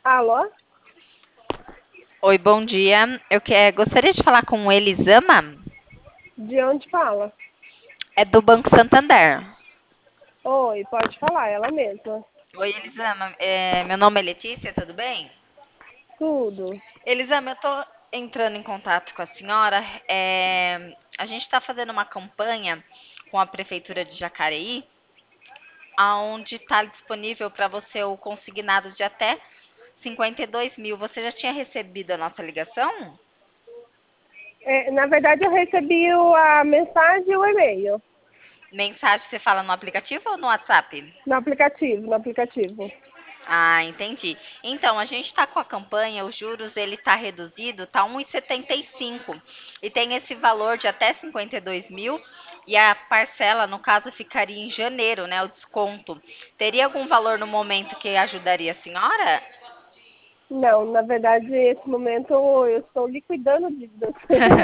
Alô? Oi, bom dia. Gostaria de falar com o Elisama, De onde fala? é do Banco Santander. Oi, pode falar, ela mesma. Oi, Elisama. Meu nome é Letícia, tudo bem? Tudo. Elisama, eu estou entrando em contato com a senhora. A gente está fazendo uma campanha com a Prefeitura de Jacareí, onde está disponível para você o consignado de até 52 mil. Você já tinha recebido a nossa ligação? Na verdade, eu recebi a mensagem e o e-mail. Mensagem você fala no aplicativo ou no WhatsApp? No aplicativo. Ah, entendi. Então, a gente está com a campanha, os juros ele está reduzido, está 1,75 e tem esse valor de até 52 mil e a parcela, no caso, ficaria em janeiro, né? O desconto. Teria algum valor no momento que ajudaria a senhora? Não, na verdade, nesse momento eu estou liquidando dívidas.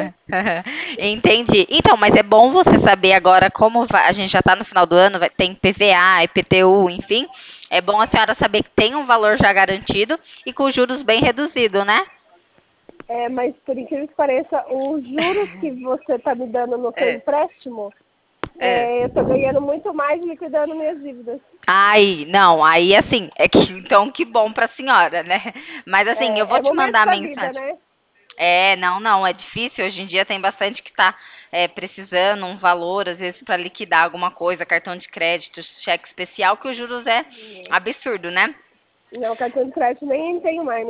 Entendi. Então, mas é bom você saber agora como a gente já está no final do ano, tem PVA, IPTU, enfim. É bom a senhora saber que tem um valor já garantido e com juros bem reduzido, né? Mas por incrível que pareça, os juros que você está me dando no seu É, empréstimo, é. eu estou ganhando muito mais liquidando minhas dívidas. Ai, não, aí assim, é que então que bom para a senhora, né? Mas assim, eu vou É te momento mandar a da vida, mensagem. né? Não, é difícil. Hoje em dia tem bastante que está precisando um valor, às vezes, para liquidar alguma coisa, cartão de crédito, cheque especial, que os juros é absurdo, né? Não, cartão de crédito nem tenho mais,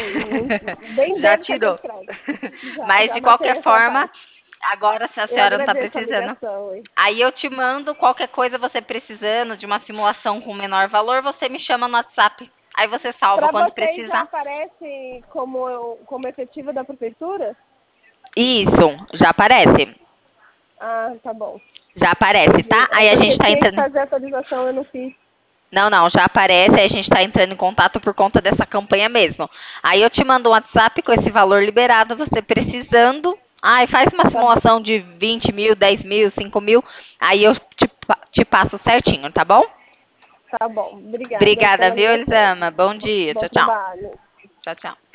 nem Já devo cartão tirou. de crédito. Mas Já de matei qualquer essa forma, parte. agora se a Eu senhora não está agradeço a precisando, ligação, hein? aí eu te mando qualquer coisa você precisando de uma simulação com menor valor, você me chama no WhatsApp. Aí você salva Para quando vocês já precisar. aparece como efetiva da prefeitura? Isso, já aparece. Ah, tá bom. Já aparece, Entendi. tá? É Aí a gente porque tá tinha que entrando. fazer a atualização, eu não fiz. Não, não, já aparece, aí a gente está entrando em contato por conta dessa campanha mesmo. Aí eu te mando um WhatsApp com esse valor liberado, você precisando. Ai, faz uma Tá bom. simulação de 20 mil, 10 mil, 5 mil, aí eu te passo certinho, tá bom? Tá bom. Obrigada Obrigada, pela viu, ligação. Elisama? Bom dia. Bom Tchau, tchau. trabalho. Tchau, tchau.